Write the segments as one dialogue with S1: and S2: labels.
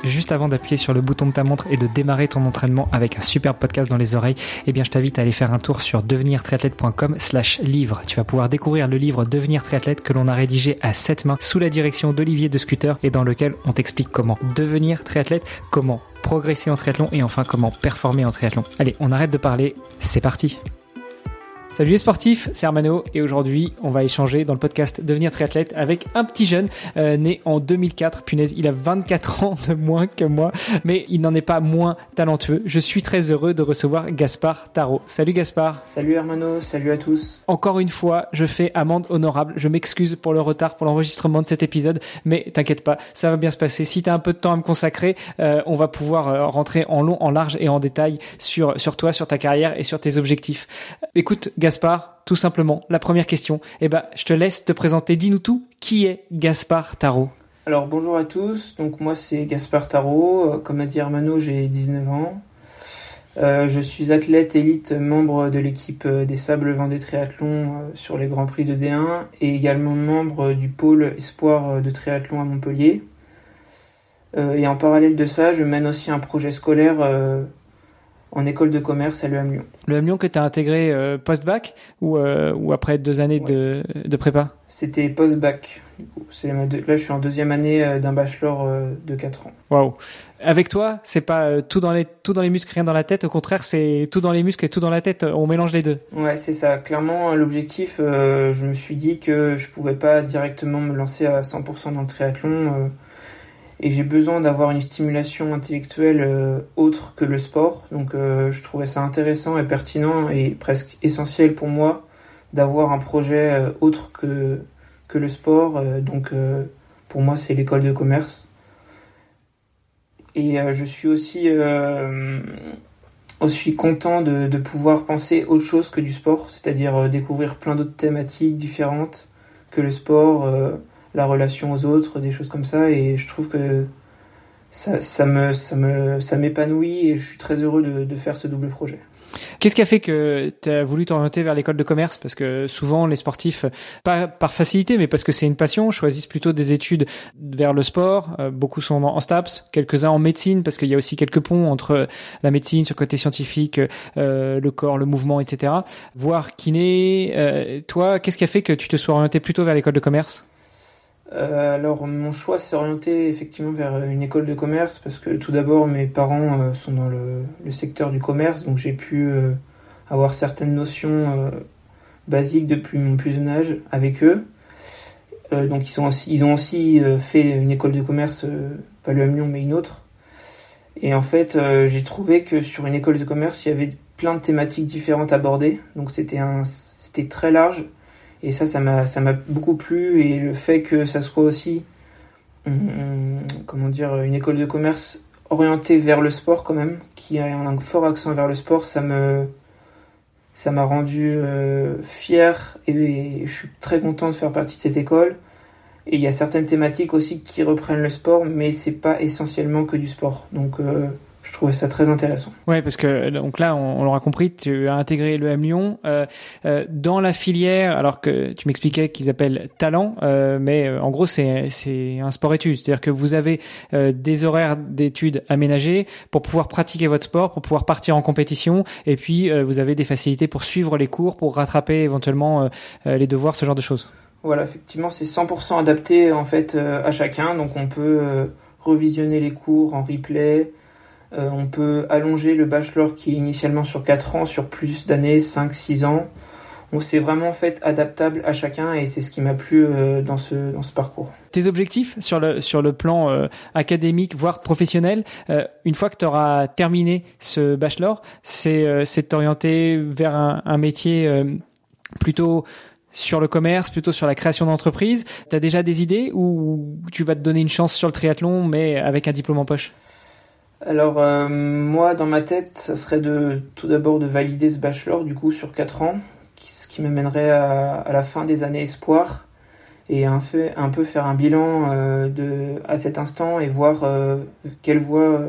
S1: juste avant d'appuyer sur le bouton de ta montre et de démarrer ton entraînement avec un superbe podcast dans les oreilles, eh bien je t'invite à aller faire un tour sur devenirtriathlète.com/livre. Tu vas pouvoir découvrir le livre Devenir triathlète que l'on a rédigé à 7 mains sous la direction d'Olivier de Scooter et dans lequel on t'explique comment devenir triathlète, comment progresser en triathlon et enfin comment performer en triathlon. Allez, on arrête de parler, c'est parti. Salut les sportifs, c'est Armano et aujourd'hui on va échanger dans le podcast Devenir triathlète avec un petit jeune né en 2004. Punaise, il a 24 ans de moins que moi, mais il n'en est pas moins talentueux. Je suis très heureux de recevoir Gaspard Tarot. Salut Gaspard.
S2: Salut Armano, salut à tous.
S1: Encore une fois, je fais amende honorable. Je m'excuse pour le retard, pour l'enregistrement de cet épisode, mais t'inquiète pas, ça va bien se passer. Si t'as un peu de temps à me consacrer, on va pouvoir rentrer en long, en large et en détail sur toi, sur ta carrière et sur tes objectifs. Écoute, Gaspard, tout simplement, la première question, je te laisse te présenter. Dis-nous tout, qui est Gaspard Tarot ?
S2: Alors bonjour à tous, donc moi c'est Gaspard Tarot, comme a dit Armano, j'ai 19 ans. Je suis athlète élite, membre de l'équipe des Sables Vendée Triathlon sur les Grands Prix de D1 et également membre du pôle espoir de triathlon à Montpellier. Et en parallèle de ça, je mène aussi un projet scolaire en école de commerce à l'EM Lyon.
S1: L'EM Lyon que tu as intégré post-bac ou après 2 années de prépa ?
S2: C'était post-bac. Du coup. Là, je suis en 2e année d'un bachelor de 4 ans.
S1: Waouh. Avec toi, c'est pas tout dans les muscles, rien dans la tête. Au contraire, c'est tout dans les muscles et tout dans la tête. On mélange les deux.
S2: Ouais, c'est ça. Clairement, l'objectif, je me suis dit que je pouvais pas directement me lancer à 100% dans le triathlon. Et j'ai besoin d'avoir une stimulation intellectuelle autre que le sport. Donc je trouvais ça intéressant et pertinent et presque essentiel pour moi d'avoir un projet autre que le sport. Donc pour moi, c'est l'école de commerce. Et je suis aussi content de pouvoir penser autre chose que du sport, c'est-à-dire découvrir plein d'autres thématiques différentes que le sport, la relation aux autres, des choses comme ça, et je trouve que ça m'épanouit et je suis très heureux de faire ce double projet.
S1: Qu'est-ce qui a fait que tu as voulu t'orienter vers l'école de commerce ? Parce que souvent les sportifs, pas par facilité, mais parce que c'est une passion, choisissent plutôt des études vers le sport. Beaucoup sont en STAPS, quelques-uns en médecine, parce qu'il y a aussi quelques ponts entre la médecine sur le côté scientifique, le corps, le mouvement, etc. Voire kiné. Toi, qu'est-ce qui a fait que tu te sois orienté plutôt vers l'école de commerce ?
S2: Alors mon choix s'est orienté effectivement vers une école de commerce parce que tout d'abord mes parents sont dans le secteur du commerce, donc j'ai pu avoir certaines notions basiques depuis mon plus jeune âge avec eux. Donc ils ont aussi fait une école de commerce, pas l'EM Lyon mais une autre. Et en fait j'ai trouvé que sur une école de commerce il y avait plein de thématiques différentes abordées, donc c'était très large. Et ça m'a beaucoup plu, et le fait que ça soit aussi une école de commerce orientée vers le sport quand même, qui a un fort accent vers le sport, ça m'a rendu fier et je suis très content de faire partie de cette école. Et il y a certaines thématiques aussi qui reprennent le sport, mais c'est pas essentiellement que du sport. Donc je trouvais ça très intéressant.
S1: Ouais, parce que donc là, on l'aura compris, tu as intégré l'EM Lyon dans la filière, alors que tu m'expliquais qu'ils appellent talent, mais en gros c'est un sport-études, c'est-à-dire que vous avez des horaires d'études aménagés pour pouvoir pratiquer votre sport, pour pouvoir partir en compétition, et puis vous avez des facilités pour suivre les cours, pour rattraper éventuellement les devoirs, ce genre de choses.
S2: Voilà, effectivement, c'est 100% adapté en fait à chacun, donc on peut revisionner les cours en replay. On peut allonger le bachelor qui est initialement sur 4 ans, sur plus d'années, 5, 6 ans. Donc c'est vraiment en fait adaptable à chacun et c'est ce qui m'a plu dans ce parcours.
S1: Tes objectifs sur le plan académique, voire professionnel, une fois que tu auras terminé ce bachelor, c'est de t'orienter vers un métier plutôt sur le commerce, plutôt sur la création d'entreprise. Tu as déjà des idées ou tu vas te donner une chance sur le triathlon mais avec un diplôme en poche ?
S2: Alors moi dans ma tête ça serait tout d'abord de valider ce bachelor du coup sur 4 ans, ce qui m'amènerait à la fin des années espoir et un peu faire un bilan à cet instant et voir vers quelle voie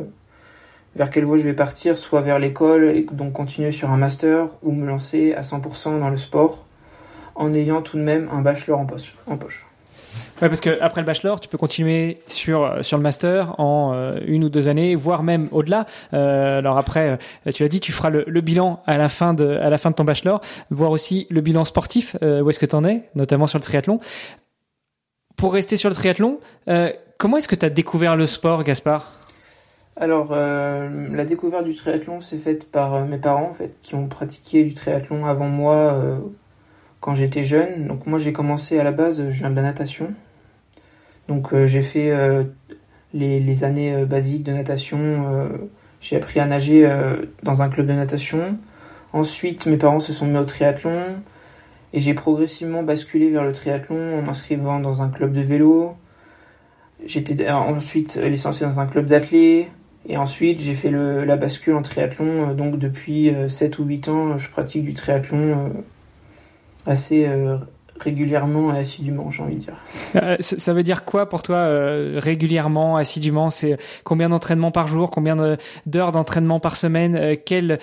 S2: je vais partir, soit vers l'école et donc continuer sur un master ou me lancer à 100% dans le sport en ayant tout de même un bachelor en poche.
S1: Ouais, parce que après le bachelor, tu peux continuer sur le master en 1 ou 2 années, voire même au-delà. Alors après, tu l'as dit, tu feras le bilan à la fin de ton bachelor, voir aussi le bilan sportif, où est-ce que tu en es, notamment sur le triathlon. Pour rester sur le triathlon, comment est-ce que tu as découvert le sport, Gaspard ?
S2: Alors, la découverte du triathlon s'est faite par mes parents, en fait, qui ont pratiqué du triathlon avant moi quand j'étais jeune. Donc moi, j'ai commencé à la base, je viens de la natation. Donc j'ai fait les années basiques de natation. J'ai appris à nager dans un club de natation. Ensuite, mes parents se sont mis au triathlon. Et j'ai progressivement basculé vers le triathlon en m'inscrivant dans un club de vélo. J'étais ensuite licencié dans un club d'athlé. Et ensuite, j'ai fait la bascule en triathlon. Donc depuis 7 ou 8 ans, je pratique du triathlon assez régulièrement et assidûment, j'ai envie de dire.
S1: Ça veut dire quoi pour toi, régulièrement, assidûment ? C'est combien d'entraînements par jour, combien d'heures d'entraînement par semaine, quelle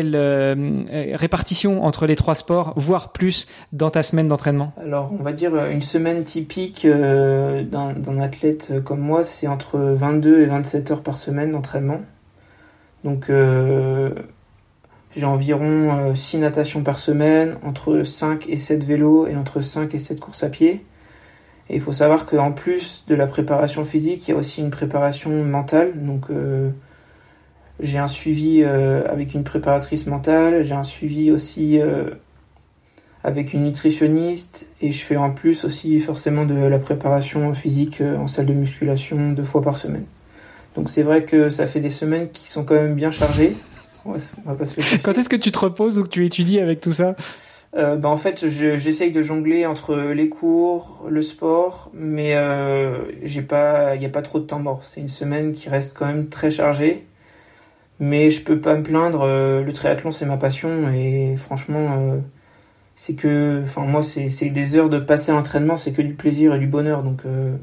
S1: répartition entre les 3 sports, voire plus dans ta semaine d'entraînement ?
S2: Alors, on va dire une semaine typique d'un athlète comme moi, c'est entre 22 et 27 heures par semaine d'entraînement. Donc, j'ai environ 6 natations par semaine, entre 5 et 7 vélos et entre 5 et 7 courses à pied. Et il faut savoir qu'en plus de la préparation physique, il y a aussi une préparation mentale. Donc j'ai un suivi avec une préparatrice mentale, j'ai un suivi aussi avec une nutritionniste et je fais en plus aussi forcément de la préparation physique en salle de musculation 2 fois par semaine. Donc c'est vrai que ça fait des semaines qui sont quand même bien chargées. Ouais, on va pas se le cacher.
S1: Quand est-ce que tu te reposes ou que tu étudies avec tout ça ?
S2: En fait, j'essaye de jongler entre les cours, le sport, mais il y a pas trop de temps mort. C'est une semaine qui reste quand même très chargée, mais je peux pas me plaindre. Le triathlon, c'est ma passion et franchement, moi, c'est des heures de passer à l'entraînement, c'est que du plaisir et du bonheur. Donc,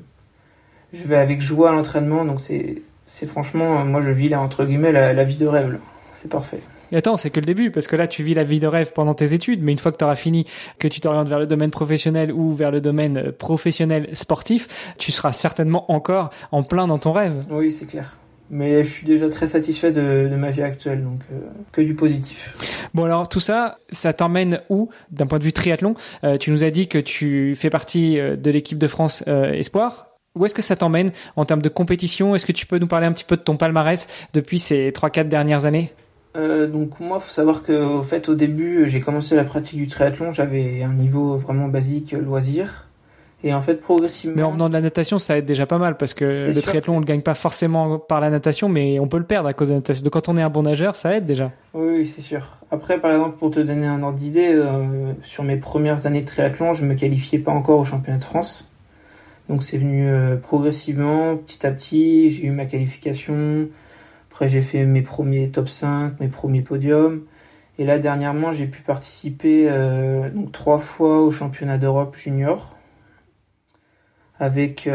S2: je vais avec joie à l'entraînement. Donc, c'est franchement, moi, je vis là entre guillemets la vie de rêve. Là. C'est parfait.
S1: Et attends, c'est que le début, parce que là, tu vis la vie de rêve pendant tes études, mais une fois que tu auras fini, que tu t'orientes vers le domaine professionnel ou vers le domaine professionnel sportif, tu seras certainement encore en plein dans ton rêve.
S2: Oui, c'est clair. Mais je suis déjà très satisfait de ma vie actuelle, donc que du positif.
S1: Bon alors, tout ça, ça t'emmène où, d'un point de vue triathlon ? Tu nous as dit que tu fais partie de l'équipe de France Espoir. Où est-ce que ça t'emmène en termes de compétition ? Est-ce que tu peux nous parler un petit peu de ton palmarès depuis ces 3-4 dernières années ?
S2: Donc moi, faut savoir que au début, j'ai commencé la pratique du triathlon, j'avais un niveau vraiment basique loisir, et en fait progressivement.
S1: Mais en venant de la natation, ça aide déjà pas mal parce que le triathlon, on le gagne pas forcément par la natation, mais on peut le perdre à cause de la natation. Donc quand on est un bon nageur, ça aide déjà.
S2: Oui, c'est sûr. Après, par exemple, pour te donner un ordre d'idée, sur mes premières années de triathlon, je me qualifiais pas encore au championnat de France. Donc c'est venu progressivement, petit à petit, j'ai eu ma qualification. Après, j'ai fait mes premiers top 5, mes premiers podiums. Et là, dernièrement, j'ai pu participer 3 fois au championnat d'Europe junior. Avec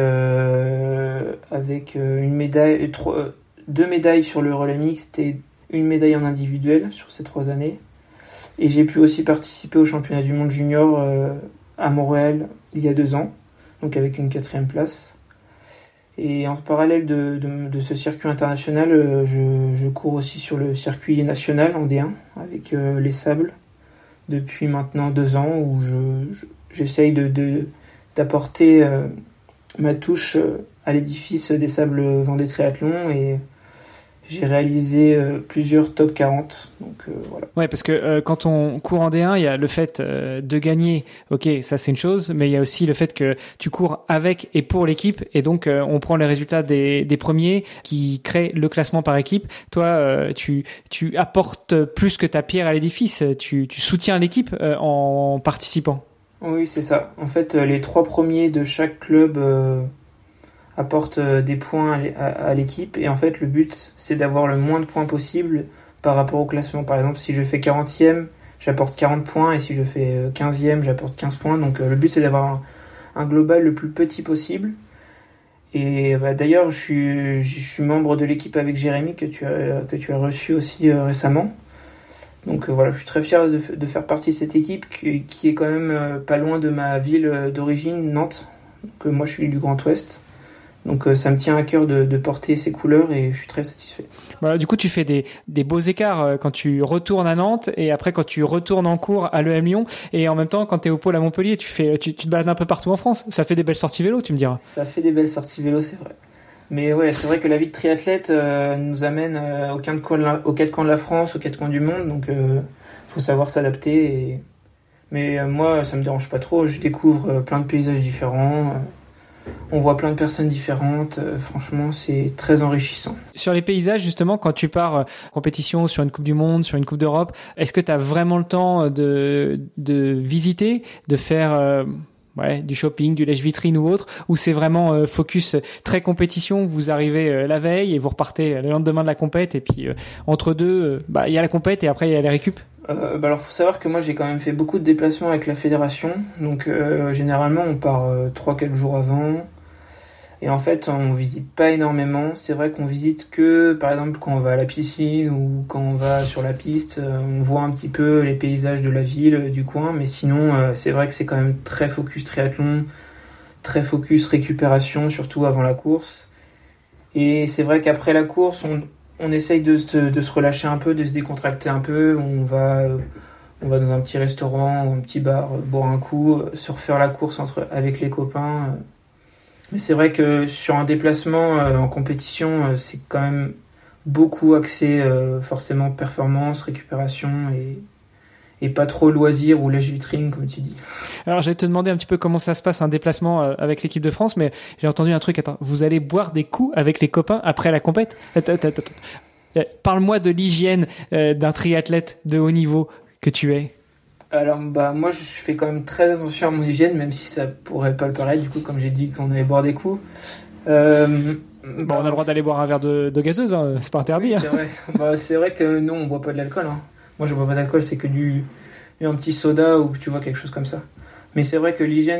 S2: une médaille, 2 médailles sur le relais mixte et une médaille en individuel sur ces 3 années. Et j'ai pu aussi participer au championnat du monde junior à Montréal il y a 2 ans. Donc avec une 4e place. Et en parallèle de ce circuit international, je cours aussi sur le circuit national en D1 avec les sables depuis maintenant 2 ans où j'essaye d'apporter ma touche à l'édifice des sables Vendée Triathlon et j'ai réalisé plusieurs top 40. Donc voilà.
S1: Ouais, parce que quand on court en D1, il y a le fait de gagner. Ok, ça c'est une chose, mais il y a aussi le fait que tu cours avec et pour l'équipe, et donc on prend les résultats des premiers qui créent le classement par équipe. Toi, tu apportes plus que ta pierre à l'édifice. Tu soutiens l'équipe en participant.
S2: Oui, c'est ça. En fait, les 3 premiers de chaque club apporte des points à l'équipe et en fait le but c'est d'avoir le moins de points possible par rapport au classement. Par exemple, si je fais 40e, j'apporte 40 points et si je fais 15e, j'apporte 15 points. Donc le but c'est d'avoir un global le plus petit possible. Et d'ailleurs je suis membre de l'équipe avec Jérémy que tu as reçu aussi récemment. Donc voilà, je suis très fier de faire partie de cette équipe qui est quand même pas loin de ma ville d'origine, Nantes. Donc moi je suis du Grand Ouest. Donc ça me tient à cœur de porter ces couleurs et je suis très satisfait.
S1: Voilà, du coup, tu fais des beaux écarts quand tu retournes à Nantes et après quand tu retournes en cours à l'EM Lyon et en même temps quand tu es au pôle à Montpellier, tu te balades un peu partout en France. Ça fait des belles sorties vélo, tu me diras.
S2: Ça fait des belles sorties vélo, c'est vrai. Mais ouais, c'est vrai que la vie de triathlète nous amène aux quatre coins de la France, aux quatre coins du monde. Donc faut savoir s'adapter. Mais moi, ça me dérange pas trop. Je découvre plein de paysages différents. On voit plein de personnes différentes. Franchement, c'est très enrichissant.
S1: Sur les paysages, justement, quand tu pars en compétition sur une Coupe du Monde, sur une Coupe d'Europe, est-ce que tu as vraiment le temps de visiter, de faire du shopping, du lèche-vitrine ou autre, ou c'est vraiment focus très compétition, vous arrivez la veille et vous repartez le lendemain de la compète et puis entre deux, il y a la compète et après il y a les récup?
S2: Alors faut savoir que moi j'ai quand même fait beaucoup de déplacements avec la fédération, donc généralement on part 3-4 jours avant et en fait on visite pas énormément. C'est vrai qu'on visite que par exemple quand on va à la piscine ou quand on va sur la piste, on voit un petit peu les paysages de la ville, du coin, mais sinon c'est vrai que c'est quand même très focus triathlon, très focus récupération, surtout avant la course. Et c'est vrai qu'après la course on essaye de se relâcher un peu, de se décontracter un peu. On va dans un petit restaurant ou un petit bar, boire un coup, se refaire la course avec les copains. Mais c'est vrai que sur un déplacement en compétition, c'est quand même beaucoup axé forcément performance, récupération et pas trop loisir ou lèche-vitrine comme tu dis.
S1: Alors j'allais te demander un petit peu comment ça se passe un déplacement avec l'équipe de France, mais j'ai entendu un truc, attends, vous allez boire des coups avec les copains après la compète? Attends. Parle-moi de l'hygiène d'un triathlète de haut niveau que tu es.
S2: Alors moi je fais quand même très attention à mon hygiène, même si ça pourrait pas le paraître, du coup comme j'ai dit qu'on allait boire des coups.
S1: On a le droit d'aller boire un verre de gazeuse, hein, c'est pas interdit.
S2: Oui, c'est vrai. C'est vrai que nous on boit pas de l'alcool, hein. Moi je bois pas d'alcool, c'est que un petit soda ou tu vois quelque chose comme ça. Mais c'est vrai que l'hygiène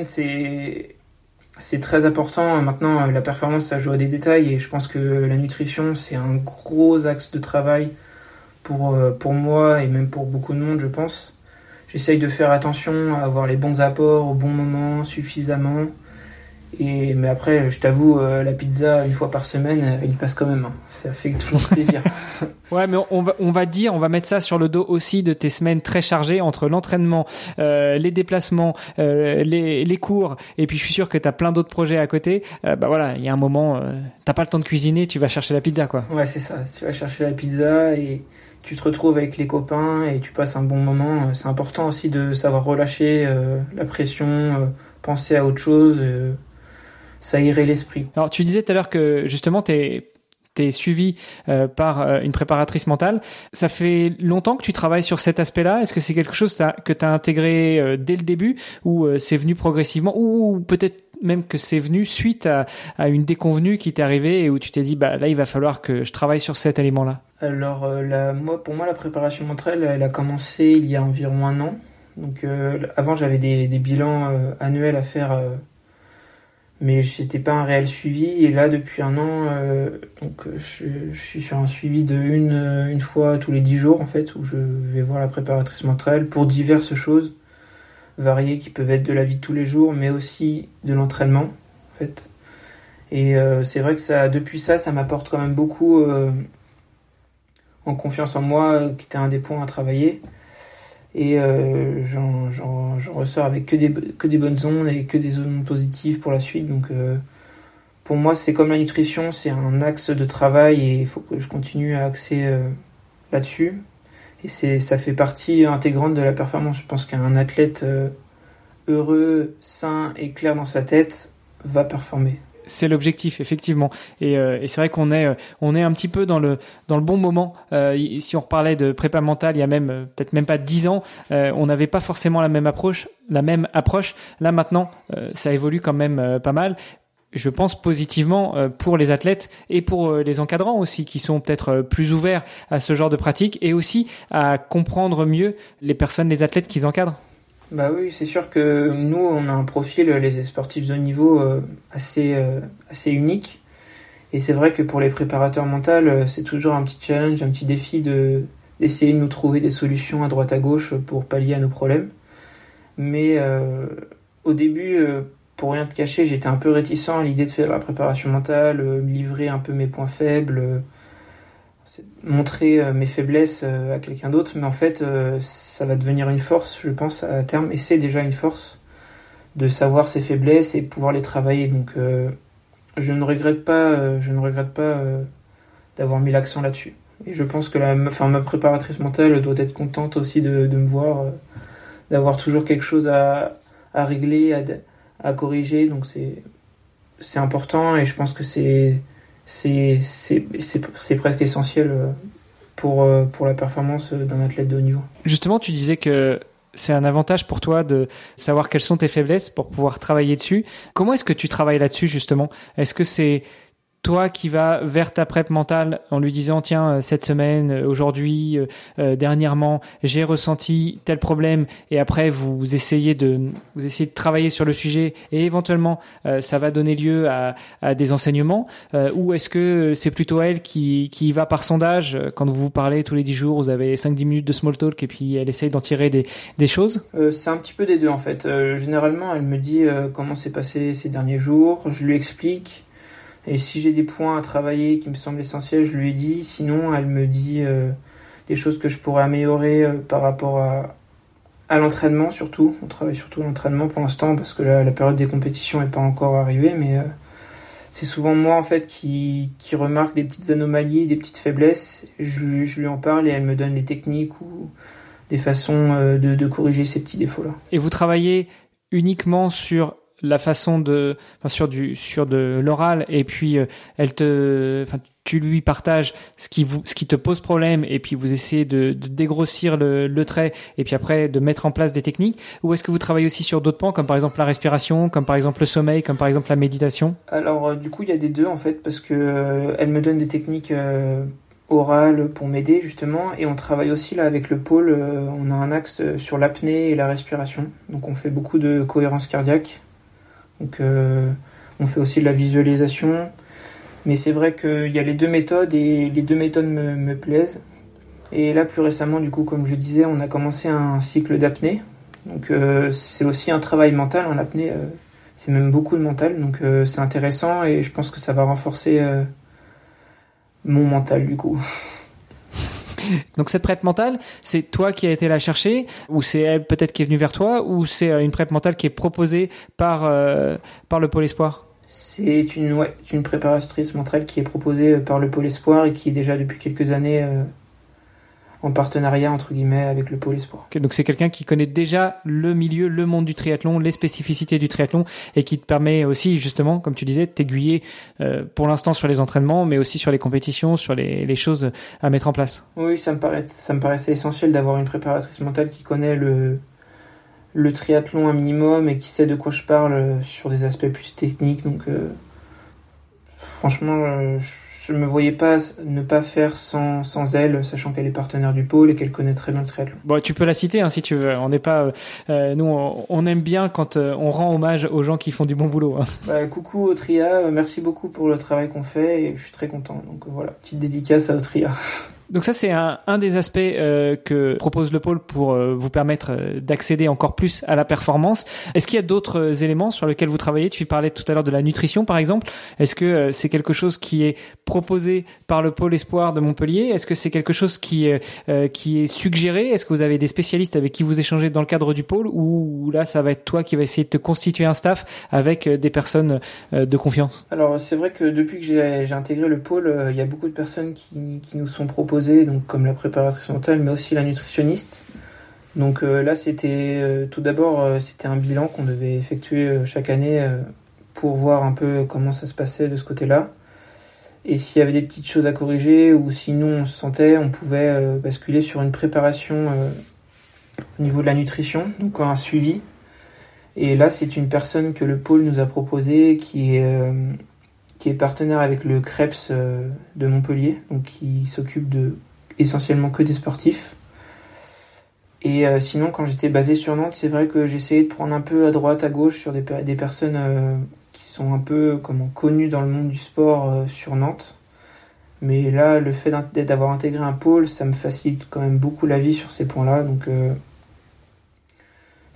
S2: c'est très important. Maintenant la performance ça joue à des détails et je pense que la nutrition c'est un gros axe de travail pour moi et même pour beaucoup de monde je pense. J'essaye de faire attention à avoir les bons apports au bon moment, suffisamment. Mais après, je t'avoue, la pizza, une fois par semaine, elle y passe quand même. Hein. Ça fait toujours plaisir.
S1: Ouais, mais on va mettre ça sur le dos aussi de tes semaines très chargées entre l'entraînement, les déplacements, les cours. Et puis, je suis sûr que tu as plein d'autres projets à côté. Il y a un moment, t'as pas le temps de cuisiner, tu vas chercher la pizza, quoi.
S2: Ouais, c'est ça. Tu vas chercher la pizza et tu te retrouves avec les copains et tu passes un bon moment. C'est important aussi de savoir relâcher la pression, penser à autre chose. Ça irait l'esprit.
S1: Alors, tu disais tout à l'heure que justement, t'es suivi par une préparatrice mentale. Ça fait longtemps que tu travailles sur cet aspect-là. Est-ce que c'est quelque chose que tu as intégré dès le début ou c'est venu progressivement ou peut-être même que c'est venu suite à une déconvenue qui t'est arrivée et où tu t'es dit là il va falloir que je travaille sur cet élément-là?
S2: Alors pour moi la préparation mentale elle a commencé il y a environ 1 an. Donc avant j'avais des bilans annuels à faire mais c'était pas un réel suivi et là depuis 1 an je suis sur un suivi de une fois tous les 10 jours en fait où je vais voir la préparatrice mentale pour diverses choses variées qui peuvent être de la vie de tous les jours mais aussi de l'entraînement en fait et c'est vrai que depuis ça m'apporte quand même beaucoup en confiance en moi qui était un des points à travailler et j'en ressors avec que des bonnes ondes et que des ondes positives pour la suite. Donc pour moi c'est comme la nutrition, c'est un axe de travail et il faut que je continue à axer là-dessus et ça fait partie intégrante de la performance. Je pense qu'un athlète heureux, sain et clair dans sa tête va performer.
S1: C'est l'objectif, effectivement. Et c'est vrai qu'on est un petit peu dans le bon moment. Si on reparlait de prépa mentale, il y a peut-être même pas 10 ans, on n'avait pas forcément la même approche. Là maintenant, ça évolue quand même pas mal. Je pense positivement pour les athlètes et pour les encadrants aussi qui sont peut-être plus ouverts à ce genre de pratique et aussi à comprendre mieux les athlètes qu'ils encadrent.
S2: Bah oui, c'est sûr que nous, on a un profil, les sportifs de haut niveau, assez unique. Et c'est vrai que pour les préparateurs mentaux, c'est toujours un petit challenge, un petit défi d'essayer de nous trouver des solutions à droite à gauche pour pallier à nos problèmes. Mais au début, pour rien te cacher, j'étais un peu réticent à l'idée de faire la préparation mentale, livrer un peu mes points faibles, montrer mes faiblesses à quelqu'un d'autre. Mais en fait, ça va devenir une force, je pense, à terme. Et c'est déjà une force de savoir ses faiblesses et pouvoir les travailler. Donc, je ne regrette pas d'avoir mis l'accent là-dessus. Et je pense que ma préparatrice mentale doit être contente aussi de me voir, d'avoir toujours quelque chose à régler, à corriger. Donc c'est important et je pense que c'est presque essentiel pour la performance d'un athlète de haut niveau.
S1: Justement, tu disais que c'est un avantage pour toi de savoir quelles sont tes faiblesses pour pouvoir travailler dessus. Comment est-ce que tu travailles là-dessus justement ? Est-ce que c'est toi qui vas vers ta prep mentale en lui disant tiens cette semaine, aujourd'hui, dernièrement j'ai ressenti tel problème et après vous essayez de travailler sur le sujet et éventuellement ça va donner lieu à des enseignements ou est-ce que c'est plutôt elle qui y va par sondage quand vous vous parlez tous les 10 jours, vous avez 5-10 minutes de small talk et puis elle essaye d'en tirer des choses?
S2: C'est un petit peu des deux en fait. Généralement elle me dit comment s'est passé ces derniers jours, je lui explique. Et si j'ai des points à travailler qui me semblent essentiels, je lui ai dit. Sinon, elle me dit des choses que je pourrais améliorer par rapport à l'entraînement, surtout. On travaille surtout l'entraînement pour l'instant parce que la période des compétitions n'est pas encore arrivée. Mais c'est souvent moi, en fait, qui remarque des petites anomalies, des petites faiblesses. Je lui en parle et elle me donne les techniques ou des façons de corriger ces petits défauts-là.
S1: Et vous travaillez uniquement sur la façon sur de l'oral et puis tu lui partages ce qui te pose problème et puis vous essayez de dégrossir le trait et puis après de mettre en place des techniques, ou est-ce que vous travaillez aussi sur d'autres pans comme par exemple la respiration, comme par exemple le sommeil, comme par exemple la méditation? Alors
S2: du coup il y a des deux en fait parce que elle me donne des techniques orales pour m'aider justement et on travaille aussi là avec le pôle, on a un axe sur l'apnée et la respiration, donc on fait beaucoup de cohérence cardiaque. Donc on fait aussi de la visualisation, mais c'est vrai qu'il y a les deux méthodes et les deux méthodes me plaisent. Et là plus récemment du coup comme je disais on a commencé un cycle d'apnée, donc c'est aussi un travail mental en apnée, c'est même beaucoup de mental, donc c'est intéressant et je pense que ça va renforcer mon mental du coup.
S1: Donc cette prep mentale, c'est toi qui as été la chercher, ou c'est elle peut-être qui est venue vers toi, ou c'est une prep mentale qui est proposée par le Pôle Espoir?
S2: C'est une préparatrice mentale qui est proposée par le Pôle Espoir et qui est déjà depuis quelques années en partenariat entre guillemets avec le Pôle Espoir.
S1: Okay, donc c'est quelqu'un qui connaît déjà le milieu, le monde du triathlon, les spécificités du triathlon et qui te permet aussi justement, comme tu disais, de t'aiguiller pour l'instant sur les entraînements, mais aussi sur les compétitions, sur les choses à mettre en place.
S2: Oui, ça me paraissait essentiel d'avoir une préparatrice mentale qui connaît le triathlon un minimum et qui sait de quoi je parle sur des aspects plus techniques. Donc franchement, je me voyais pas ne pas faire sans elle, sachant qu'elle est partenaire du pôle et qu'elle connaît très bien le triathlon.
S1: Bon, tu peux la citer hein, si tu veux. On n'est pas, nous, on aime bien quand on rend hommage aux gens qui font du bon boulot. Hein.
S2: Coucou au TRIA, merci beaucoup pour le travail qu'on fait et je suis très content. Donc voilà, petite dédicace à Autria.
S1: Donc ça, c'est un des aspects que propose le pôle pour vous permettre d'accéder encore plus à la performance. Est-ce qu'il y a d'autres éléments sur lesquels vous travaillez? Tu parlais tout à l'heure de la nutrition, par exemple. Est-ce que c'est quelque chose qui est proposé par le pôle Espoir de Montpellier? Est-ce que c'est quelque chose qui est suggéré? Est-ce que vous avez des spécialistes avec qui vous échangez dans le cadre du pôle, ou là, ça va être toi qui va essayer de te constituer un staff avec des personnes de confiance?
S2: Alors, c'est vrai que depuis que j'ai intégré le pôle, il y a beaucoup de personnes qui nous sont proposées, donc comme la préparatrice mentale, mais aussi la nutritionniste. Donc là, c'était tout d'abord, c'était un bilan qu'on devait effectuer chaque année pour voir un peu comment ça se passait de ce côté-là. Et s'il y avait des petites choses à corriger ou sinon on se sentait, on pouvait basculer sur une préparation au niveau de la nutrition, donc un suivi. Et là, c'est une personne que le pôle nous a proposé qui est partenaire avec le CREPS de Montpellier, donc qui s'occupe essentiellement que des sportifs. Et sinon, quand j'étais basé sur Nantes, c'est vrai que j'essayais de prendre un peu à droite, à gauche sur des personnes qui sont un peu connues dans le monde du sport sur Nantes. Mais là, le fait d'avoir intégré un pôle, ça me facilite quand même beaucoup la vie sur ces points-là. Donc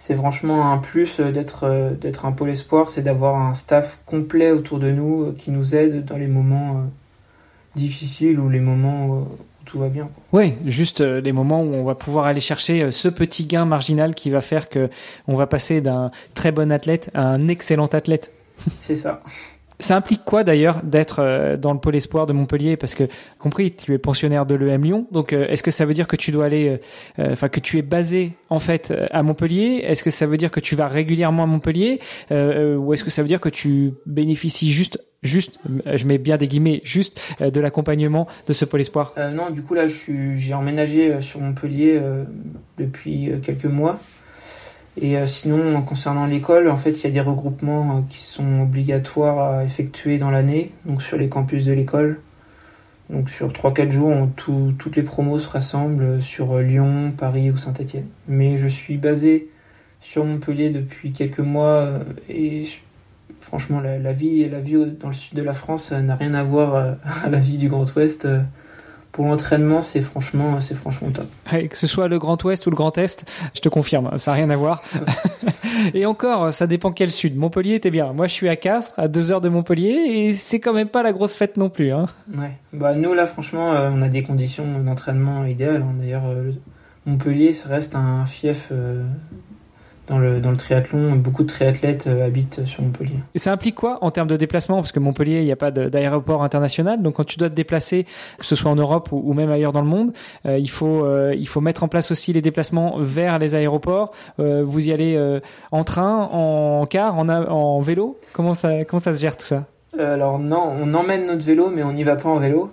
S2: c'est franchement un plus d'être un pôle espoir, c'est d'avoir un staff complet autour de nous qui nous aide dans les moments difficiles ou les moments où tout va bien.
S1: Oui, juste les moments où on va pouvoir aller chercher ce petit gain marginal qui va faire que on va passer d'un très bon athlète à un excellent athlète.
S2: C'est ça.
S1: Ça implique quoi d'ailleurs d'être dans le pôle espoir de Montpellier? Parce que, compris, tu es pensionnaire de l'EM Lyon, donc est-ce que ça veut dire que tu dois aller, que tu es basé en fait à Montpellier? Est-ce que ça veut dire que tu vas régulièrement à Montpellier, ou est-ce que ça veut dire que tu bénéficies juste, je mets bien des guillemets, juste de l'accompagnement de ce pôle espoir?
S2: Non, du coup là, j'ai emménagé sur Montpellier depuis quelques mois. Et sinon, concernant l'école, en fait, il y a des regroupements qui sont obligatoires à effectuer dans l'année, donc sur les campus de l'école. Donc sur 3-4 jours, toutes les promos se rassemblent sur Lyon, Paris ou Saint-Étienne. Mais je suis basé sur Montpellier depuis quelques mois et franchement, la vie dans le sud de la France n'a rien à voir à la vie du Grand Ouest. Pour l'entraînement, c'est franchement top.
S1: Ouais, que ce soit le Grand Ouest ou le Grand Est, je te confirme, ça n'a rien à voir. Et encore, ça dépend quel sud. Montpellier, t'es bien. Moi, je suis à Castres, à 2 heures de Montpellier, et c'est quand même pas la grosse fête non plus. Hein.
S2: Ouais. Bah, nous, là, franchement, on a des conditions d'entraînement idéales. Hein. D'ailleurs, Montpellier, ça reste un fief dans le triathlon. Beaucoup de triathlètes habitent sur Montpellier.
S1: Et ça implique quoi en termes de déplacement? Parce que Montpellier, il n'y a pas d'aéroport international. Donc, quand tu dois te déplacer, que ce soit en Europe ou même ailleurs dans le monde, il faut mettre en place aussi les déplacements vers les aéroports. Vous y allez en train, en car, en vélo? Comment ça se gère tout ça?
S2: Alors non, on emmène notre vélo, mais on n'y va pas en vélo.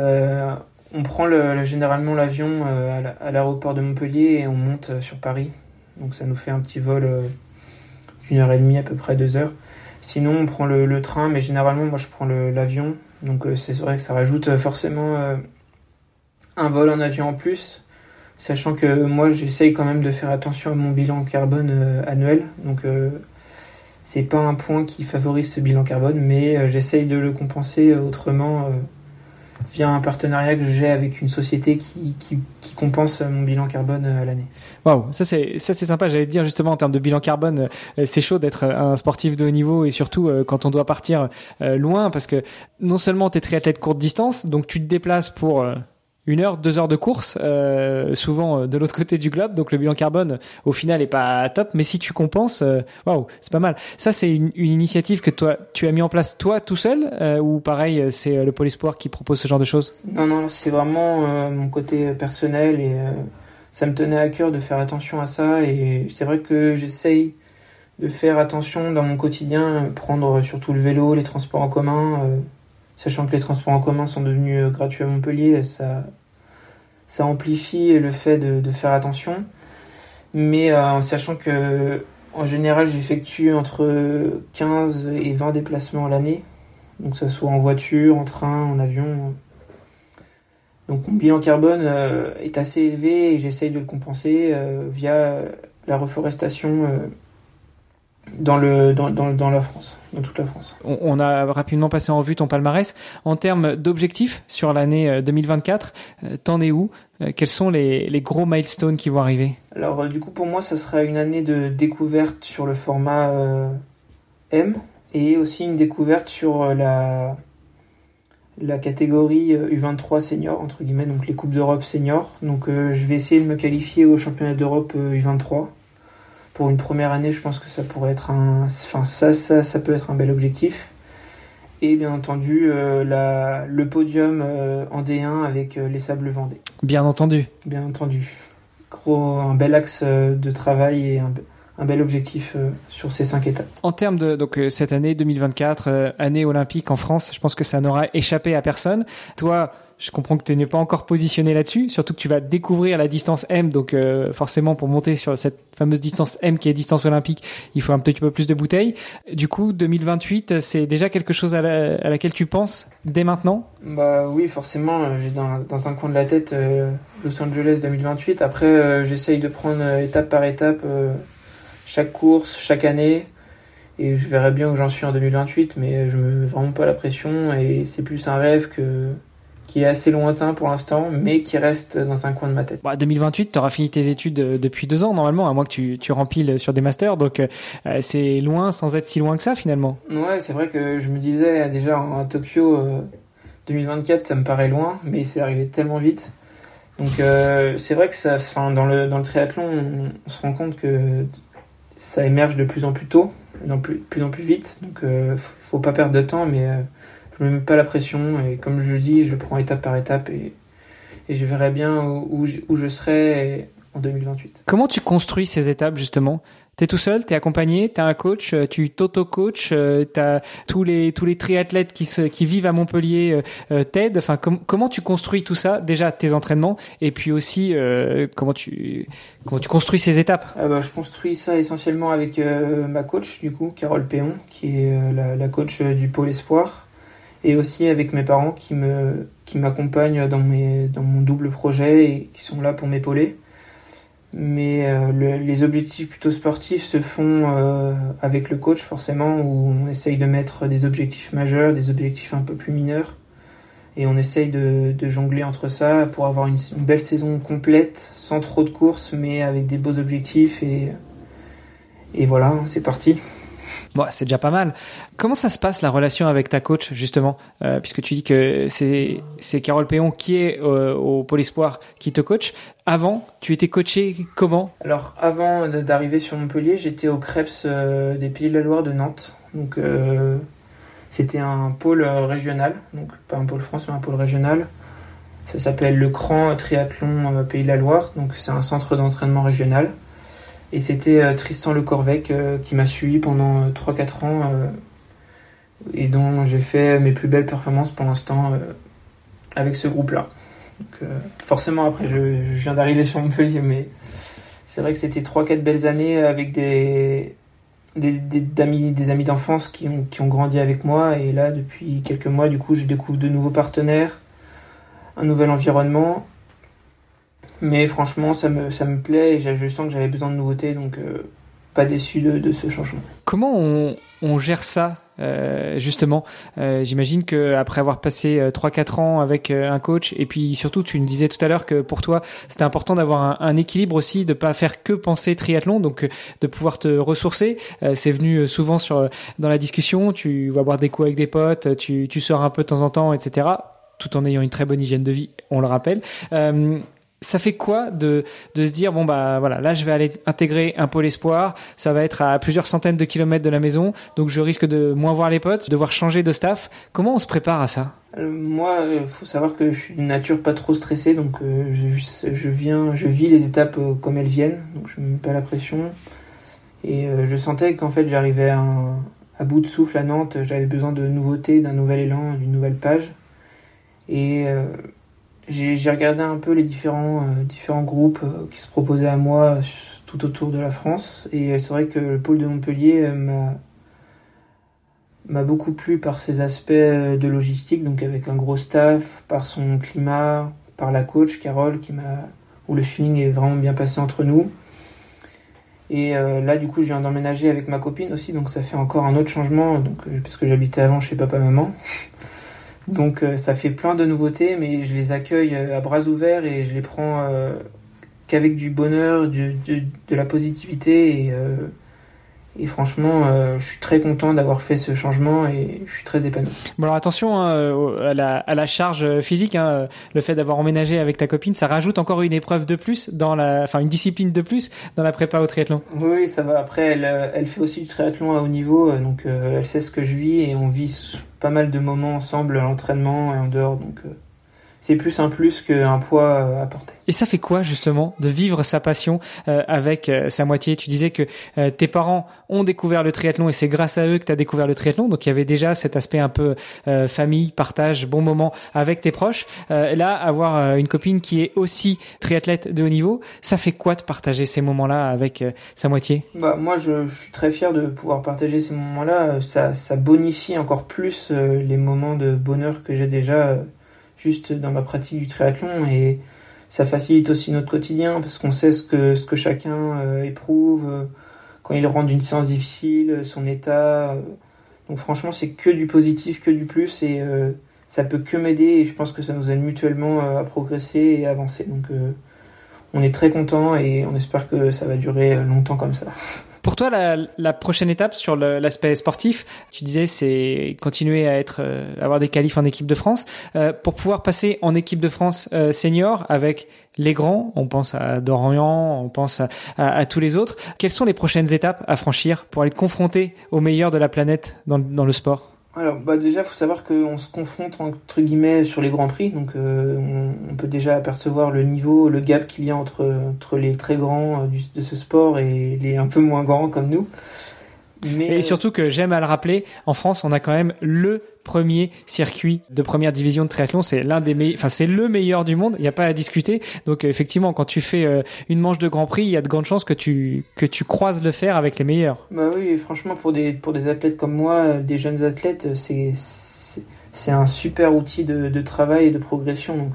S2: On prend généralement l'avion à l'aéroport de Montpellier et on monte sur Paris. Donc ça nous fait un petit vol d'1h30 à peu près 2 heures. Sinon on prend le train, mais généralement moi je prends l'avion. Donc c'est vrai que ça rajoute forcément un vol en avion en plus. Sachant que moi j'essaye quand même de faire attention à mon bilan carbone annuel. Donc c'est pas un point qui favorise ce bilan carbone, mais j'essaye de le compenser autrement via un partenariat que j'ai avec une société qui compense mon bilan carbone à l'année.
S1: Waouh, ça c'est sympa. J'allais te dire justement en termes de bilan carbone, c'est chaud d'être un sportif de haut niveau et surtout quand on doit partir loin parce que non seulement t'es triathlète courte distance, donc tu te déplaces pour 1 heure, 2 heures de course, souvent de l'autre côté du globe, donc le bilan carbone au final est pas top, mais si tu compenses, waouh, c'est pas mal. Ça c'est une initiative que toi tu as mis en place toi tout seul ou pareil c'est le Pôle Espoir qui propose ce genre de choses?
S2: Non, c'est vraiment mon côté personnel et ça me tenait à cœur de faire attention à ça et c'est vrai que j'essaye de faire attention dans mon quotidien, prendre surtout le vélo, les transports en commun, sachant que les transports en commun sont devenus gratuits à Montpellier, ça amplifie le fait de faire attention. Mais en sachant que en général j'effectue entre 15 et 20 déplacements à l'année, donc que ce soit en voiture, en train, en avion. Donc mon bilan carbone est assez élevé et j'essaye de le compenser via la reforestation dans la France, dans toute la France.
S1: On a rapidement passé en vue ton palmarès. En termes d'objectifs sur l'année 2024, t'en es où? Quels sont les gros milestones qui vont arriver?
S2: Alors du coup pour moi ça sera une année de découverte sur le format M et aussi une découverte sur la catégorie U23 senior, entre guillemets, donc les Coupes d'Europe senior. Donc je vais essayer de me qualifier au championnat d'Europe U23. Pour une première année, je pense que ça pourrait être ça peut être un bel objectif. Et bien entendu, le podium en D1 avec les Sables Vendée.
S1: Bien entendu.
S2: Bien entendu. Un bel axe de travail et un bel objectif sur ces 5 étapes.
S1: En termes de cette année 2024, année olympique en France, je pense que ça n'aura échappé à personne. Toi, je comprends que tu n'es pas encore positionné là-dessus, surtout que tu vas découvrir la distance M, donc forcément pour monter sur cette fameuse distance M qui est distance olympique, il faut un petit peu plus de bouteilles. Du coup, 2028, c'est déjà quelque chose à laquelle tu penses dès maintenant?
S2: Bah oui, forcément, j'ai dans un coin de la tête Los Angeles 2028. Après, j'essaye de prendre étape par étape chaque course, chaque année, et je verrai bien où j'en suis en 2028, mais je me mets vraiment pas la pression et c'est plus un rêve qui est assez lointain pour l'instant, mais qui reste dans un coin de ma tête.
S1: 2028, tu auras fini tes études depuis 2 ans normalement, à moins que tu rempiles sur des masters, donc c'est loin sans être si loin que ça finalement.
S2: Ouais, c'est vrai que je me disais déjà à Tokyo 2024, ça me paraît loin, mais c'est arrivé tellement vite. Donc c'est vrai que dans le triathlon, on se rend compte que ça émerge de plus en plus tôt, de plus en plus vite, donc faut pas perdre de temps, mais je me mets pas la pression, et comme je le dis, je prends étape par étape, et je verrai bien où je serai en 2028.
S1: Comment tu construis ces étapes justement ? T'es tout seul, t'es accompagné, t'as un coach, tu t'auto-coaches, t'as tous les triathlètes qui vivent à Montpellier t'aident. Enfin, comment tu construis tout ça ? Déjà tes entraînements, et puis aussi comment tu construis ces étapes ?
S2: Je construis ça essentiellement avec ma coach du coup, Carole Péon, qui est la coach du pôle espoir, et aussi avec mes parents qui m'accompagnent dans mon double projet et qui sont là pour m'épauler. Mais les objectifs plutôt sportifs se font avec le coach forcément, où on essaye de mettre des objectifs majeurs, des objectifs un peu plus mineurs, et on essaye de jongler entre ça pour avoir une belle saison complète, sans trop de courses, mais avec des beaux objectifs, et voilà, c'est parti.
S1: Bon, c'est déjà pas mal. Comment ça se passe la relation avec ta coach justement, puisque tu dis que c'est Carole Péon qui est au Pôle Espoir qui te coach. Avant, tu étais coaché comment ?
S2: Alors avant d'arriver sur Montpellier, j'étais au Creps des Pays de la Loire de Nantes. Donc c'était un pôle régional, donc pas un pôle France mais un pôle régional. Ça s'appelle le CRAN Triathlon Pays de la Loire, donc c'est un centre d'entraînement régional. Et c'était Tristan Le Corvec qui m'a suivi pendant 3-4 ans et dont j'ai fait mes plus belles performances pour l'instant avec ce groupe-là. Donc, forcément, après, je viens d'arriver sur Montpellier, mais c'est vrai que c'était 3-4 belles années avec des amis d'enfance qui ont grandi avec moi. Et là, depuis quelques mois, du coup, je découvre de nouveaux partenaires, un nouvel environnement. Mais franchement, ça me plaît, et je sens que j'avais besoin de nouveautés, donc pas déçu de ce changement.
S1: Comment on gère ça justement, j'imagine qu'après avoir passé 3-4 ans avec un coach, et puis surtout tu nous disais tout à l'heure que pour toi c'était important d'avoir un équilibre aussi, de pas faire que penser triathlon, donc de pouvoir te ressourcer. C'est venu souvent dans la discussion, tu vas boire des coups avec des potes, tu sors un peu de temps en temps, etc., tout en ayant une très bonne hygiène de vie, on le rappelle. Ça fait quoi de se dire bon bah voilà, là je vais aller intégrer un pôle espoir, ça va être à plusieurs centaines de kilomètres de la maison, donc je risque de moins voir les potes, devoir changer de staff. Comment on se prépare à ça ?
S2: Moi, faut savoir que je suis d'une nature pas trop stressée, donc je vis les étapes comme elles viennent, donc je me mets pas la pression. Et je sentais qu'en fait j'arrivais à bout de souffle à Nantes, j'avais besoin de nouveautés, d'un nouvel élan, d'une nouvelle page. Et j'ai regardé un peu les différents groupes qui se proposaient à moi tout autour de la France, et c'est vrai que le pôle de Montpellier m'a beaucoup plu par ses aspects de logistique, donc avec un gros staff, par son climat, par la coach Carole où le feeling est vraiment bien passé entre nous. Et là du coup je viens d'emménager avec ma copine aussi, donc ça fait encore un autre changement, donc parce que j'habitais avant chez papa-maman. Donc ça fait plein de nouveautés, mais je les accueille à bras ouverts, et je les prends qu'avec du bonheur, de la positivité, et franchement je suis très content d'avoir fait ce changement, et je suis très épanoui.
S1: Bon alors attention à la charge physique, le fait d'avoir emménagé avec ta copine, ça rajoute encore une épreuve de plus une discipline de plus dans la prépa au triathlon.
S2: Oui, ça va. Après elle fait aussi du triathlon à haut niveau, donc elle sait ce que je vis, et on vit pas mal de moments ensemble à l'entraînement et en dehors, donc c'est plus un plus qu'un poids à porter.
S1: Et ça fait quoi justement de vivre sa passion avec sa moitié ? Tu disais que tes parents ont découvert le triathlon, et c'est grâce à eux que tu as découvert le triathlon, donc il y avait déjà cet aspect un peu famille, partage, bon moment avec tes proches. Là, avoir une copine qui est aussi triathlète de haut niveau, ça fait quoi de partager ces moments-là avec sa moitié ?
S2: Moi je suis très fier de pouvoir partager ces moments-là, ça bonifie encore plus les moments de bonheur que j'ai déjà juste dans ma pratique du triathlon, et ça facilite aussi notre quotidien, parce qu'on sait ce que chacun éprouve quand il rentre d'une séance difficile, son état. Donc franchement, c'est que du positif, que du plus, et ça peut que m'aider et je pense que ça nous aide mutuellement à progresser et à avancer. Donc on est très content et on espère que ça va durer longtemps comme ça.
S1: Pour toi, la prochaine étape sur l'aspect sportif, tu disais, c'est continuer à avoir des qualifs en équipe de France. Pour pouvoir passer en équipe de France senior avec les grands, on pense à Dorian, on pense à tous les autres. Quelles sont les prochaines étapes à franchir pour aller te confronter aux meilleurs de la planète dans le sport ?
S2: Alors déjà, faut savoir qu'on se confronte entre guillemets sur les grands prix, donc on peut déjà apercevoir le niveau, le gap qu'il y a entre les très grands de ce sport et les un peu moins grands comme nous.
S1: Et surtout que j'aime à le rappeler, en France, on a quand même le premier circuit de première division de triathlon. C'est c'est le meilleur du monde. Il n'y a pas à discuter. Donc effectivement, quand tu fais une manche de Grand Prix, il y a de grandes chances que tu croises le fer avec les meilleurs.
S2: Bah oui, franchement, pour des athlètes comme moi, des jeunes athlètes, c'est un super outil de travail et de progression. Donc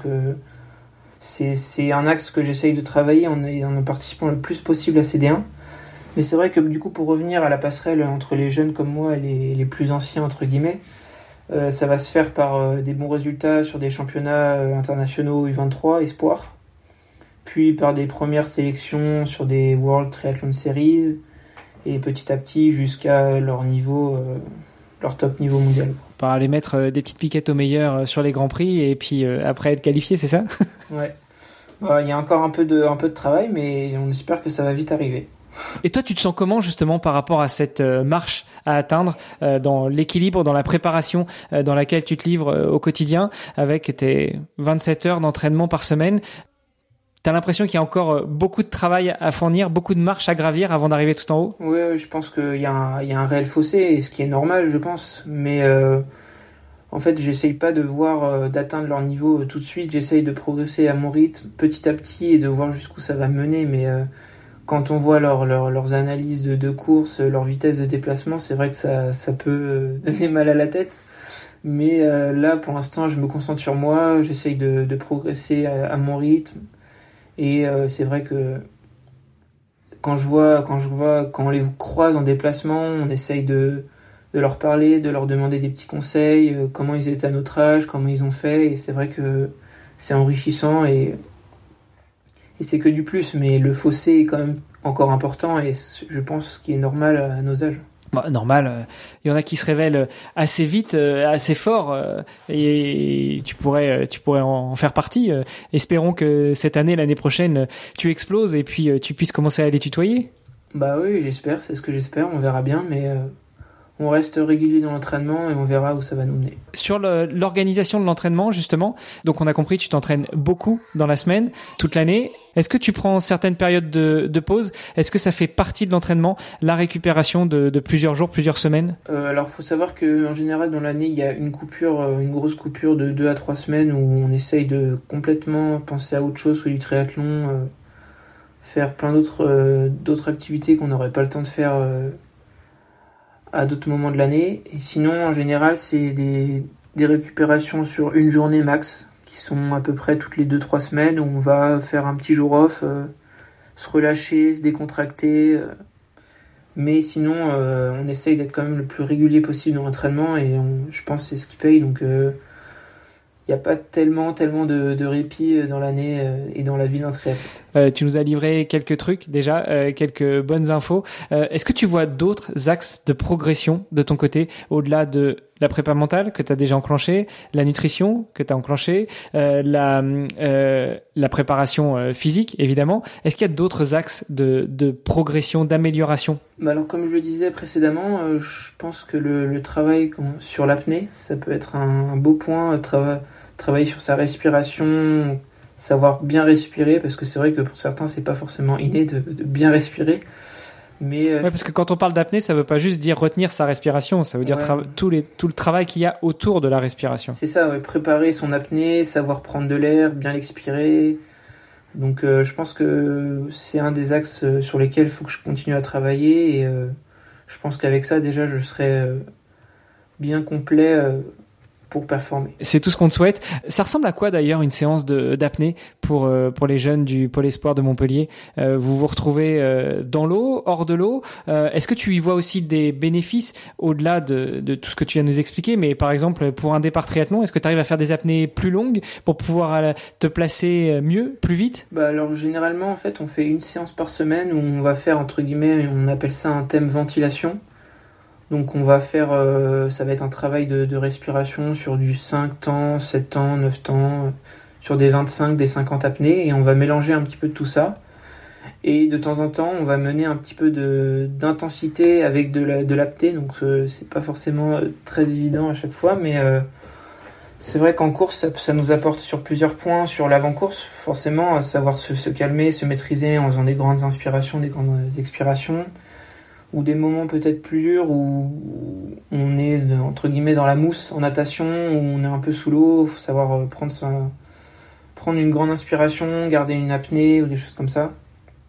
S2: c'est un axe que j'essaye de travailler en participant le plus possible à CD1. Mais c'est vrai que du coup, pour revenir à la passerelle entre les jeunes comme moi et les plus anciens, entre guillemets, ça va se faire par des bons résultats sur des championnats internationaux U23, Espoir, puis par des premières sélections sur des World Triathlon Series, et petit à petit jusqu'à leur top niveau mondial.
S1: Par aller mettre des petites piquettes aux meilleurs sur les Grands Prix, et puis après être qualifié, c'est ça ?
S2: Ouais. Il y a encore un peu de travail, mais on espère que ça va vite arriver.
S1: Et toi, tu te sens comment justement par rapport à cette marche à atteindre dans l'équilibre, dans la préparation dans laquelle tu te livres au quotidien avec tes 27 heures d'entraînement par semaine ? T'as l'impression qu'il y a encore beaucoup de travail à fournir, beaucoup de marches à gravir avant d'arriver tout en haut ?
S2: Oui, je pense qu'il y a un réel fossé, et ce qui est normal, je pense. Mais en fait, j'essaye pas d'atteindre leur niveau tout de suite. J'essaye de progresser à mon rythme, petit à petit, et de voir jusqu'où ça va me mener. Mais quand on voit leurs analyses de course, leur vitesse de déplacement, c'est vrai que ça peut donner mal à la tête. Mais là, pour l'instant, je me concentre sur moi, j'essaye de progresser à mon rythme. Et c'est vrai que quand on les croise en déplacement, on essaye de leur parler, de leur demander des petits conseils, comment ils étaient à notre âge, comment ils ont fait. Et c'est vrai que c'est enrichissant et c'est que du plus, mais le fossé est quand même encore important et je pense qu'il est normal à nos âges.
S1: Normal, il y en a qui se révèlent assez vite, assez fort, et tu pourrais en faire partie. Espérons que cette année, l'année prochaine, tu exploses et puis tu puisses commencer à les tutoyer.
S2: Bah oui, j'espère, c'est ce que j'espère, on verra bien, mais on reste régulier dans l'entraînement et on verra où ça va nous mener.
S1: Sur l'organisation de l'entraînement, justement, donc on a compris, tu t'entraînes beaucoup dans la semaine, toute l'année. Est-ce que tu prends certaines périodes de pause ? Est-ce que ça fait partie de l'entraînement, la récupération de plusieurs jours, plusieurs semaines ?
S2: Alors, faut savoir qu'en général, dans l'année, il y a une grosse coupure de 2 à 3 semaines où on essaye de complètement penser à autre chose que du triathlon, faire plein d'autres activités qu'on n'aurait pas le temps de faire à d'autres moments de l'année. Et sinon, en général, c'est des récupérations sur une journée max, qui sont à peu près toutes les 2-3 semaines, où on va faire un petit jour off, se relâcher, se décontracter. Mais sinon, on essaye d'être quand même le plus régulier possible dans l'entraînement, et je pense que c'est ce qui paye. Donc, il n'y a pas tellement de répit dans l'année et dans la vie d'un triathlète.
S1: Tu nous as livré quelques trucs déjà, quelques bonnes infos. Est-ce que tu vois d'autres axes de progression de ton côté, au-delà de la prépa mentale que tu as déjà enclenchée, la nutrition que tu as enclenchée, la préparation physique évidemment. Est-ce qu'il y a d'autres axes de progression, d'amélioration ?
S2: Alors comme je le disais précédemment, je pense que le travail sur l'apnée, ça peut être un beau point, travailler sur sa respiration, savoir bien respirer, parce que c'est vrai que pour certains c'est pas forcément inné de bien respirer. Mais
S1: parce que quand on parle d'apnée, ça veut pas juste dire retenir sa respiration, ça veut dire tout le travail qu'il y a autour de la respiration.
S2: C'est ça, préparer son apnée, savoir prendre de l'air, bien l'expirer. Donc je pense que c'est un des axes sur lesquels il faut que je continue à travailler, et je pense qu'avec ça déjà je serai bien complet pour performer.
S1: C'est tout ce qu'on te souhaite. Ça ressemble à quoi d'ailleurs une séance d'apnée pour les jeunes du Pôle Espoir de Montpellier? Vous vous retrouvez dans l'eau, hors de l'eau? Est-ce que tu y vois aussi des bénéfices au-delà de tout ce que tu viens de nous expliquer? Mais par exemple, pour un départ triathlon, est-ce que tu arrives à faire des apnées plus longues pour pouvoir te placer mieux, plus vite?
S2: Alors généralement, en fait, on fait une séance par semaine où on va faire, entre guillemets, on appelle ça un thème ventilation. Donc on va faire, ça va être un travail de respiration sur du 5 temps, 7 temps, 9 temps, sur des 25, des 50 apnées, et on va mélanger un petit peu de tout ça. Et de temps en temps, on va mener un petit peu d'intensité avec de l'apnée, donc c'est pas forcément très évident à chaque fois, mais c'est vrai qu'en course, ça nous apporte sur plusieurs points. Sur l'avant-course, forcément, savoir se calmer, se maîtriser en faisant des grandes inspirations, des grandes expirations, ou des moments peut-être plus durs où on est entre guillemets dans la mousse en natation, où on est un peu sous l'eau, il faut savoir prendre une grande inspiration, garder une apnée ou des choses comme ça.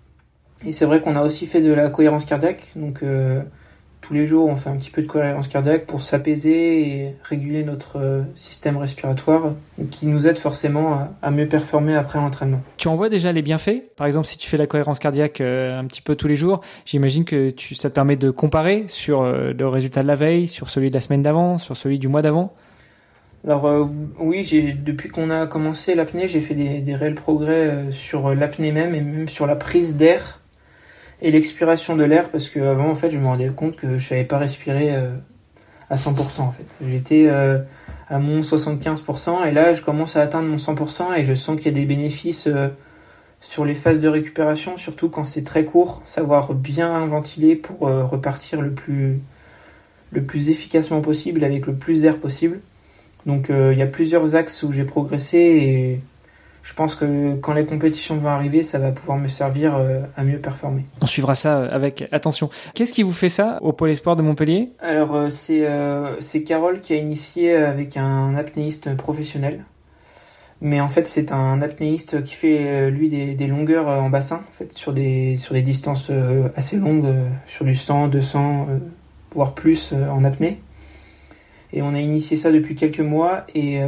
S2: Et c'est vrai qu'on a aussi fait de la cohérence cardiaque, donc tous les jours on fait un petit peu de cohérence cardiaque pour s'apaiser et réguler notre système respiratoire, qui nous aide forcément à mieux performer après l'entraînement.
S1: Tu en vois déjà les bienfaits? Par exemple, si tu fais la cohérence cardiaque un petit peu tous les jours, j'imagine que ça te permet de comparer sur le résultat de la veille, sur celui de la semaine d'avant, sur celui du mois d'avant.
S2: Alors oui, depuis qu'on a commencé l'apnée, j'ai fait des réels progrès sur l'apnée même, et même sur la prise d'air et l'expiration de l'air, parce qu'avant en fait je me rendais compte que je savais pas respirer à 100% en fait. J'étais à mon 75%, et là je commence à atteindre mon 100%, et je sens qu'il y a des bénéfices sur les phases de récupération, surtout quand c'est très court, savoir bien ventiler pour repartir le plus efficacement possible, avec le plus d'air possible. Donc il y a plusieurs axes où j'ai progressé, et je pense que quand les compétitions vont arriver, ça va pouvoir me servir à mieux performer.
S1: On suivra ça avec attention. Qu'est-ce qui vous fait ça au Pôle Espoir de Montpellier?
S2: Alors c'est Carole qui a initié avec un apnéiste professionnel. Mais en fait c'est un apnéiste qui fait lui des longueurs en bassin, en fait, sur des distances assez longues, sur du 100, 200, voire plus en apnée. Et on a initié ça depuis quelques mois, et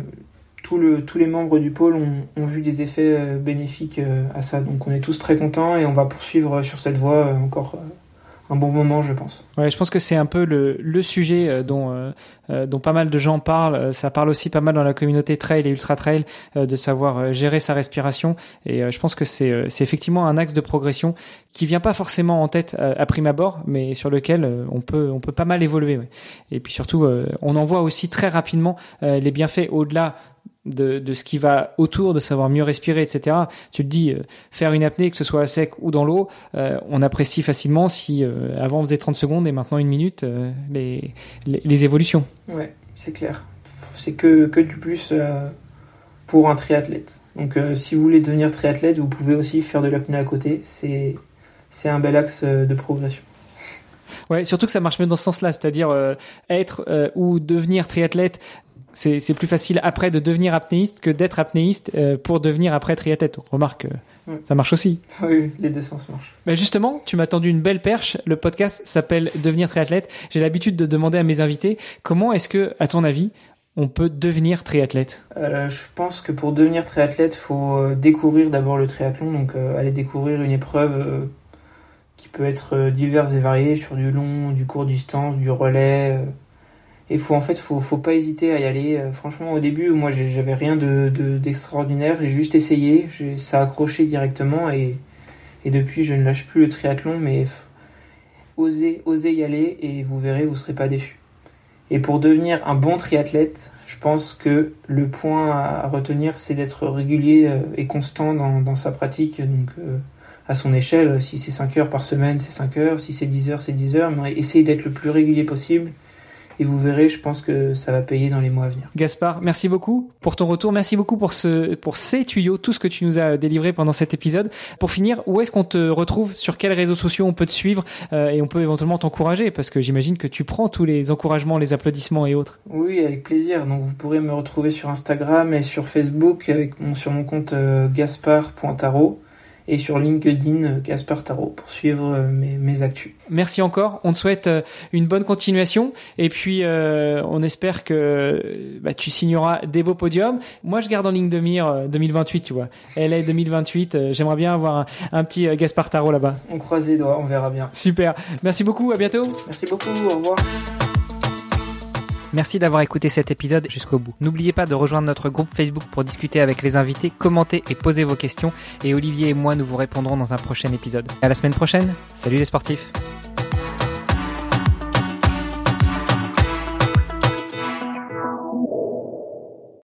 S2: tous les membres du pôle ont vu des effets bénéfiques à ça. Donc on est tous très contents, et on va poursuivre sur cette voie encore un bon moment, je pense.
S1: Ouais, je pense que c'est un peu le sujet dont pas mal de gens parlent. Ça parle aussi pas mal dans la communauté trail et ultra trail, de savoir gérer sa respiration. Et je pense que c'est effectivement un axe de progression qui vient pas forcément en tête à prime abord, mais sur lequel on peut pas mal évoluer. Ouais. Et puis surtout, on en voit aussi très rapidement les bienfaits au-delà de ce qui va autour, de savoir mieux respirer, etc. Tu te dis, faire une apnée, que ce soit à sec ou dans l'eau, on apprécie facilement si avant on faisait 30 secondes et maintenant 1 minute, les évolutions.
S2: Ouais, c'est clair. C'est que du plus pour un triathlète. Donc si vous voulez devenir triathlète, vous pouvez aussi faire de l'apnée à côté. C'est un bel axe de progression.
S1: Ouais, surtout que ça marche mieux dans ce sens-là, c'est-à-dire être ou devenir triathlète. C'est plus facile après de devenir apnéiste que d'être apnéiste pour devenir après triathlète. Donc remarque, ça marche aussi.
S2: Oui, les deux sens marchent.
S1: Mais justement, tu m'as tendu une belle perche. Le podcast s'appelle Devenir triathlète. J'ai l'habitude de demander à mes invités, comment est-ce que, à ton avis, on peut devenir triathlète?
S2: Je pense que pour devenir triathlète, il faut découvrir d'abord le triathlon. Donc aller découvrir une épreuve qui peut être diverse et variée, sur du long, du court distance, du relais. Et faut pas hésiter à y aller. Franchement, au début, moi, j'avais rien d'extraordinaire. J'ai juste essayé. Ça a accroché directement, et depuis, je ne lâche plus le triathlon. Mais osez y aller, et vous verrez, vous serez pas déçus. Et pour devenir un bon triathlète, je pense que le point à retenir, c'est d'être régulier et constant dans sa pratique. Donc, à son échelle, si c'est 5 heures par semaine, c'est 5 heures. Si c'est 10 heures, c'est 10 heures. Mais essayez d'être le plus régulier possible. Et vous verrez, je pense que ça va payer dans les mois à venir.
S1: Gaspard, merci beaucoup pour ton retour. Merci beaucoup pour ces tuyaux, tout ce que tu nous as délivré pendant cet épisode. Pour finir, où est-ce qu'on te retrouve? Sur quels réseaux sociaux on peut te suivre et on peut éventuellement t'encourager? Parce que j'imagine que tu prends tous les encouragements, les applaudissements et autres.
S2: Oui, avec plaisir. Donc vous pourrez me retrouver sur Instagram et sur Facebook sur mon compte gaspard.taro. et sur LinkedIn Gaspard Tarot pour suivre mes actus.
S1: Merci encore, on te souhaite une bonne continuation et puis on espère que tu signeras des beaux podiums. Moi je garde en ligne de mire 2028, tu vois. LA 2028, j'aimerais bien avoir un petit Gaspard Tarot là-bas.
S2: On croise les doigts, on verra bien.
S1: Super, merci beaucoup, à bientôt.
S2: Merci beaucoup, au revoir.
S1: Merci d'avoir écouté cet épisode jusqu'au bout. N'oubliez pas de rejoindre notre groupe Facebook pour discuter avec les invités, commenter et poser vos questions. Et Olivier et moi, nous vous répondrons dans un prochain épisode. À la semaine prochaine. Salut les sportifs.